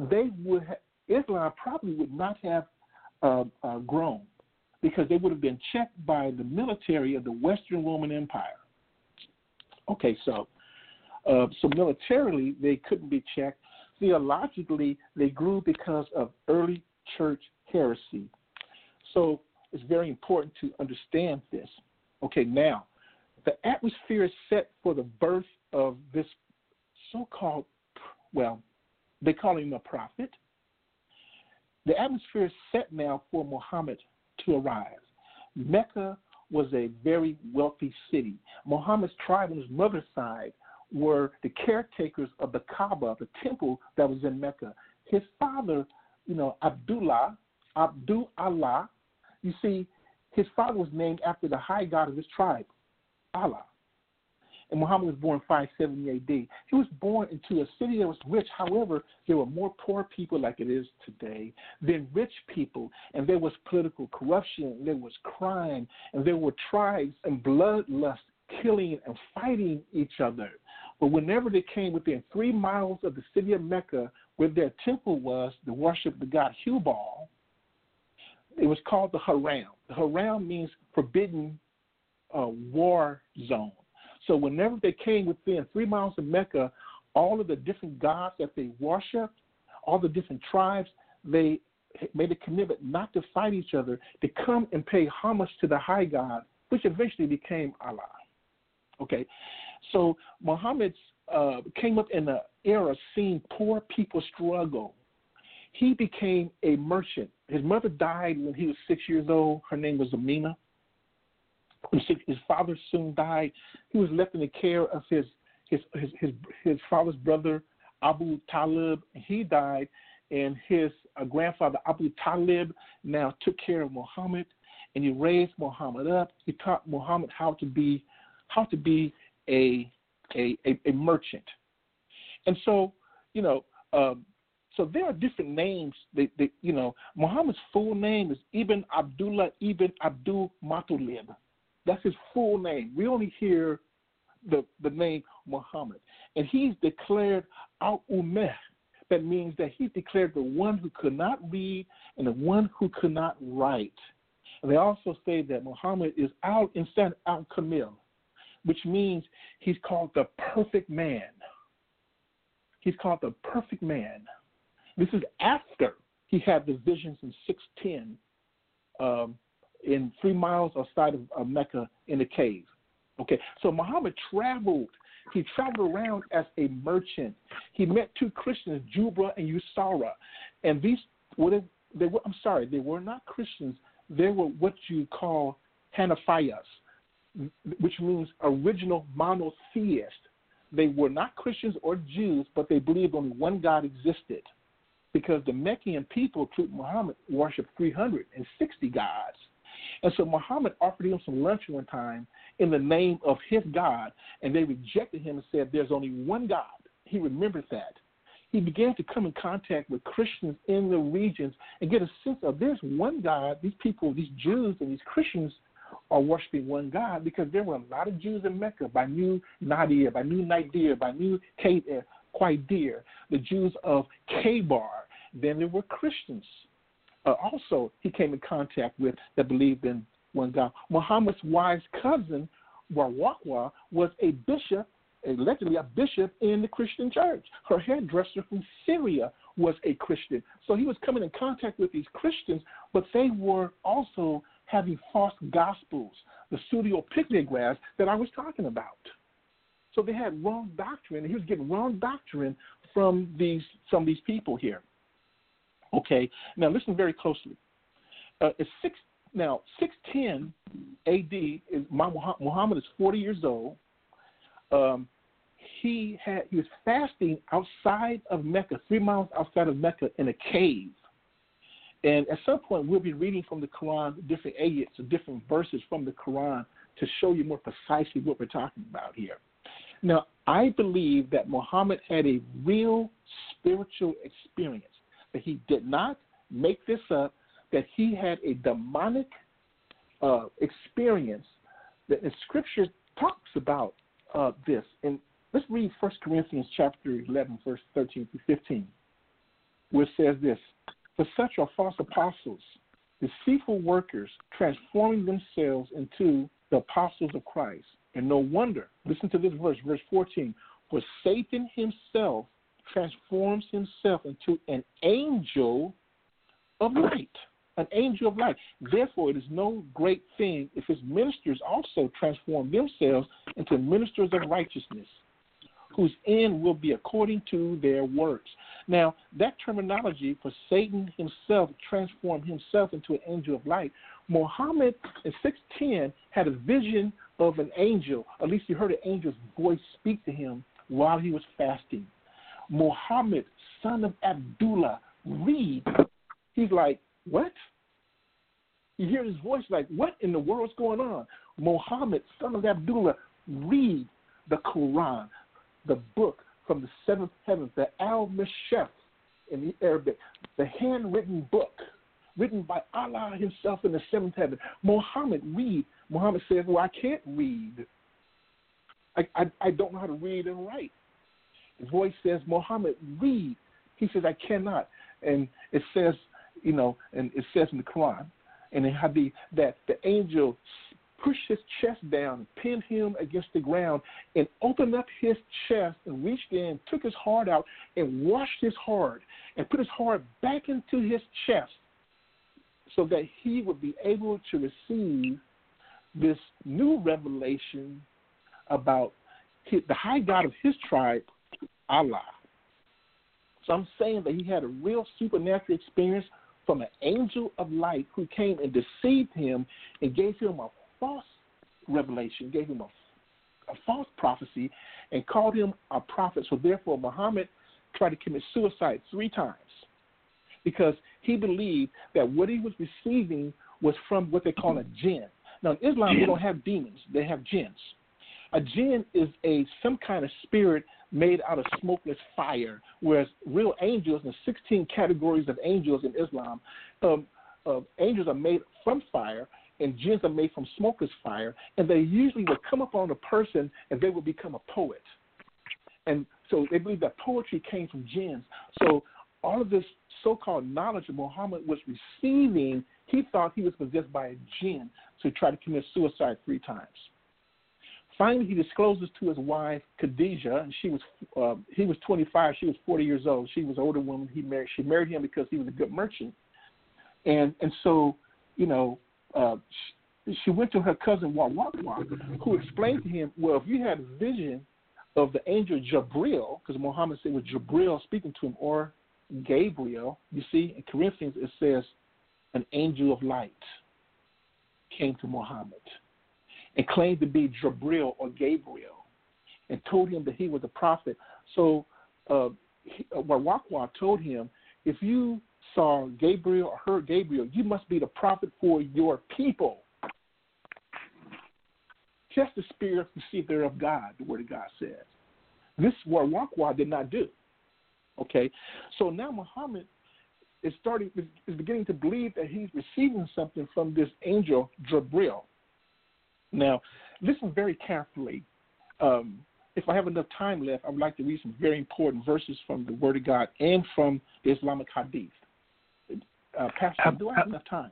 Islam probably would not have grown, because they would have been checked by the military of the Western Roman Empire. Okay, so militarily they couldn't be checked. Theologically, they grew because of early church heresy. So it's very important to understand this. Okay, now, the atmosphere is set for the birth of this so-called, they call him a prophet. The atmosphere is set now for Muhammad to arise. Mecca was a very wealthy city. Muhammad's tribe on his mother's side were the caretakers of the Kaaba, the temple that was in Mecca. His father, Abdullah, you see, his father was named after the high god of his tribe, Allah. And Muhammad was born 570 AD. He was born into a city that was rich. However, there were more poor people, like it is today, than rich people. And there was political corruption, there was crime, and there were tribes and bloodlust killing and fighting each other. But whenever they came within 3 miles of the city of Mecca, where their temple was to worship the god Hubal, it was called the Haram. The Haram means forbidden war zone. So whenever they came within 3 miles of Mecca, all of the different gods that they worshipped, all the different tribes, they made a commitment not to fight each other, to come and pay homage to the high god, which eventually became Allah. Okay, so Muhammad came up in an era seeing poor people struggle. He became a merchant. His mother died when he was 6 years old. Her name was Amina. His father soon died. He was left in the care of his father's brother, Abu Talib. He died, and his grandfather, Abu Talib, now took care of Muhammad, and he raised Muhammad up. He taught Muhammad how to be a merchant. And so, so there are different names. Muhammad's full name is Ibn Abdullah Ibn Abdul Muttalib. That's his full name. We only hear the name Muhammad. And he's declared Al-Ummah. That means that he's declared the one who could not read and the one who could not write. And they also say that Muhammad is Al-Insan Al-Kamil, which means he's called the perfect man. He's called the perfect man. This is after he had the visions in 610 in 3 miles outside of Mecca in a cave. Okay, so Muhammad traveled. He traveled around as a merchant. He met two Christians, Jubra and Usara, and these They were not Christians. They were what you call Hanafias, which means original monotheists. They were not Christians or Jews, but they believed only one God existed, because the Meccan people, through Muhammad, worshipped 360 gods. And so Muhammad offered him some lunch one time in the name of his God, and they rejected him and said, there's only one God. He remembered that. He began to come in contact with Christians in the regions and get a sense of there's one God. These people, these Jews and these Christians are worshiping one God, because there were a lot of Jews in Mecca, Banu Nadir, Banu Nadir, Banu Qaidir, the Jews of Kabar. Then there were Christians. Also, he came in contact with that believed in one God. Muhammad's wife's cousin, Warwaqwa, was a bishop, allegedly a bishop in the Christian church. Her hairdresser from Syria was a Christian. So he was coming in contact with these Christians, but they were also having false gospels, the pseudo-pictographs that I was talking about. So they had wrong doctrine, and he was getting wrong doctrine from some of these people here. Okay, now listen very closely. 610 A.D. is Muhammad is 40 years old. He was fasting outside of Mecca, 3 miles outside of Mecca, in a cave. And at some point, we'll be reading from the Quran different ayats or different verses from the Quran to show you more precisely what we're talking about here. Now, I believe that Muhammad had a real spiritual experience, that he did not make this up, that he had a demonic experience, that the Scripture talks about this. And let's read 1 Corinthians chapter 11, verse 13 through 15, where it says this: for such are false apostles, deceitful workers, transforming themselves into the apostles of Christ. And no wonder, listen to this verse, verse 14, for Satan himself transforms himself into an angel of light. An angel of light. Therefore, it is no great thing if his ministers also transform themselves into ministers of righteousness, whose end will be according to their works. Now, that terminology for Satan himself transformed himself into an angel of light, Muhammad in 610 had a vision of an angel. At least he heard an angel's voice speak to him while he was fasting. Muhammad, son of Abdullah, read. He's like, what? You hear his voice like, what in the world's going on? Muhammad, son of Abdullah, read the Quran, the book from the seventh heaven, the Al-Mashaf in the Arabic, the handwritten book written by Allah himself in the seventh heaven. Muhammad, read. Muhammad says, well, I can't read. I don't know how to read and write. His voice says, Muhammad, read. He says, I cannot. And it says, and it says in the Quran, and in Hadith, that the angel pushed his chest down, pinned him against the ground, and opened up his chest and reached in, took his heart out, and washed his heart, and put his heart back into his chest so that he would be able to receive this new revelation about the high God of his tribe, Allah. So I'm saying that he had a real supernatural experience from an angel of light who came and deceived him and gave him a false revelation, gave him a false prophecy, and called him a prophet. So therefore, Muhammad tried to commit suicide 3 times because he believed that what he was receiving was from what they call a jinn. Now, in Islam, they don't have demons. They have jinns. A jinn is some kind of spirit made out of smokeless fire, whereas real angels, and 16 categories of angels in Islam, angels are made from fire, and jinns are made from smokeless fire, and they usually would come upon a person and they would become a poet. And so they believe that poetry came from jinns. So all of this so-called knowledge that Muhammad was receiving, he thought he was possessed by a jinn, so he tried to commit suicide 3 times. Finally, he discloses to his wife, Khadijah, and he was 25, she was 40 years old. She was an older woman. She married him because he was a good merchant. And so, she went to her cousin, Warwaqwa, who explained to him, well, if you had a vision of the angel Jabril, because Muhammad said it was Jabril speaking to him, or Gabriel, you see, in Corinthians it says an angel of light came to Muhammad and claimed to be Jabril or Gabriel and told him that he was a prophet. So Warwakwa told him, if you saw Gabriel or heard Gabriel, you must be the prophet for your people. Test the spirits to see if they're of God, the Word of God says. This Warwakwa did not do. Okay, so now Muhammad is beginning to believe that he's receiving something from this angel Jabril. Now, listen very carefully. If I have enough time left, I would like to read some very important verses from the Word of God and from the Islamic Hadith. Pastor, do I have enough time?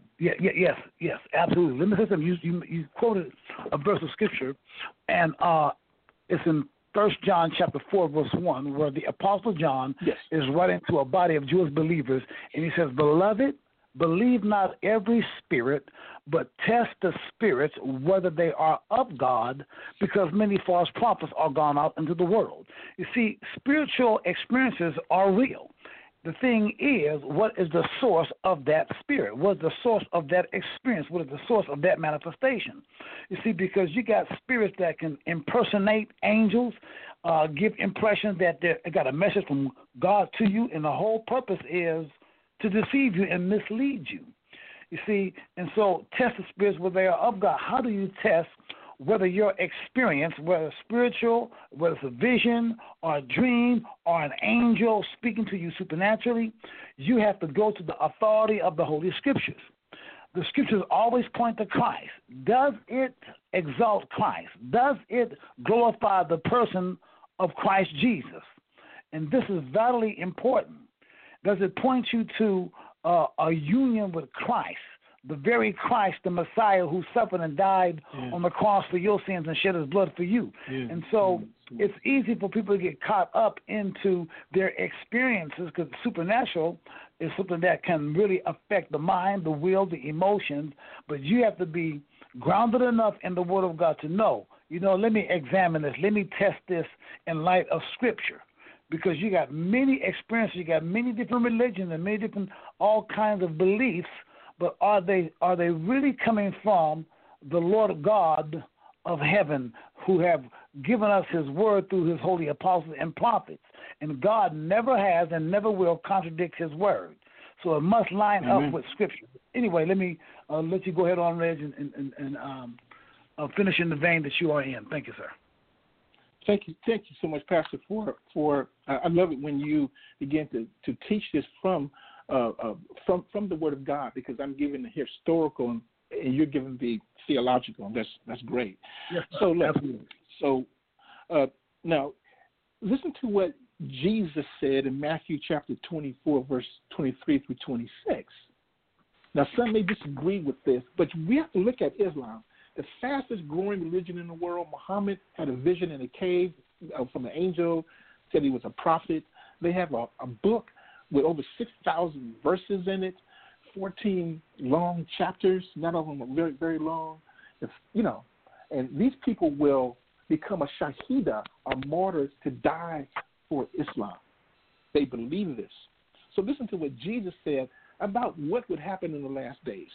Yes, absolutely. Let me say something. You quoted a verse of Scripture, and it's in 1 John chapter 4, verse 1, where the Apostle John is writing to a body of Jewish believers, and he says, Beloved, believe not every spirit, but test the spirits whether they are of God, because many false prophets are gone out into the world. You see, spiritual experiences are real. The thing is, what is the source of that spirit? What is the source of that experience? What is the source of that manifestation? You see, because you got spirits that can impersonate angels, give impressions that they got a message from God to you, and the whole purpose is to deceive you and mislead you. You see, and so test the spirits whether they are of God. How do you test whether your experience, whether spiritual, whether it's a vision or a dream or an angel speaking to you supernaturally? You have to go to the authority of the Holy Scriptures. The Scriptures always point to Christ. Does it exalt Christ? Does it glorify the person of Christ Jesus? And this is vitally important. Does it point you to a union with Christ? The very Christ, the Messiah who suffered and died on the cross for your sins and shed his blood for you. And so it's easy for people to get caught up into their experiences, because supernatural is something that can really affect the mind, the will, the emotions. But you have to be grounded enough in the Word of God to know, let me examine this. Let me test this in light of Scripture. Because you got many experiences, you got many different religions and many different all kinds of beliefs. But are they really coming from the Lord God of heaven, who have given us his word through his holy apostles and prophets? And God never has and never will contradict his word. So it must line up with Scripture. Anyway, let me let you go ahead on, Reg, and finish in the vein that you are in. Thank you, sir. Thank you so much, Pastor. For I love it when you begin to teach this from the Word of God, because I'm giving the historical and you're giving the theological, and that's great. Yes, so absolutely. Now listen to what Jesus said in Matthew chapter 24, verse 23 through 26. Now, some may disagree with this, but we have to look at Islam. The fastest growing religion in the world. Muhammad had a vision in a cave from an angel, said he was a prophet. They have a book with over 6,000 verses in it, 14 long chapters. None of them are very, very long. And these people will become a shahida, a martyr, to die for Islam. They believe this. So listen to what Jesus said about what would happen in the last days.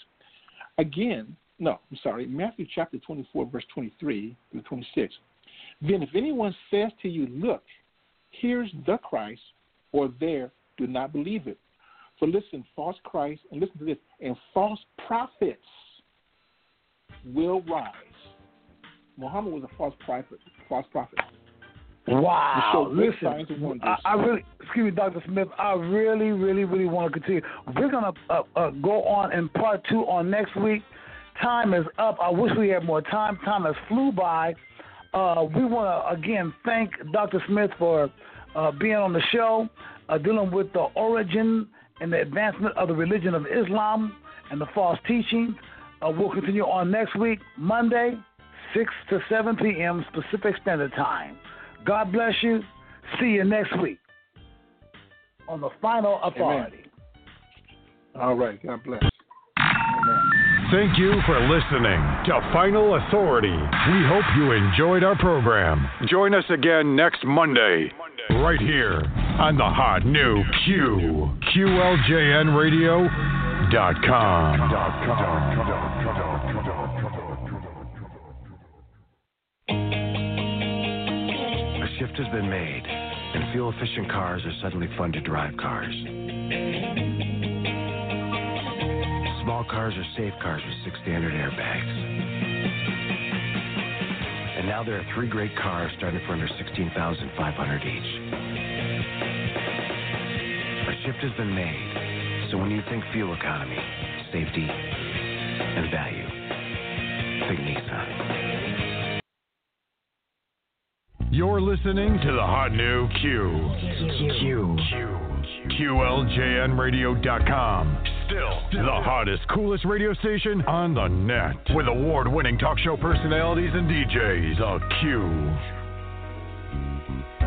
Matthew chapter 24, verse 23 through 26. Then if anyone says to you, look, here's the Christ, or there, do not believe it. For listen, false Christ, and listen to this, and false prophets will rise. Muhammad was a false prophet. Wow! Listen, I really, excuse me, Dr. Smith. I really, really, really want to continue. We're gonna go on in part 2 on next week. Time is up. I wish we had more time. Time has flew by. We want to again thank Dr. Smith for being on the show, dealing with the origin and the advancement of the religion of Islam and the false teachings. We'll continue on next week, Monday, 6 to 7 p.m. Pacific Standard Time. God bless you. See you next week on the Final Authority. Amen. All right. God bless. Amen. Thank you for listening to Final Authority. We hope you enjoyed our program. Join us again next Monday right here on the hot new QLJNradio.com. A shift has been made, and fuel-efficient cars are suddenly fun to drive cars. Small cars are safe cars with 6 standard airbags. And now there are 3 great cars starting for under $16,500 each. A shift has been made, so when you think fuel economy, safety, and value, think Nissan. You're listening to the hot new QLJNradio.com. Still the hottest, coolest radio station on the net with award-winning talk show personalities and DJs.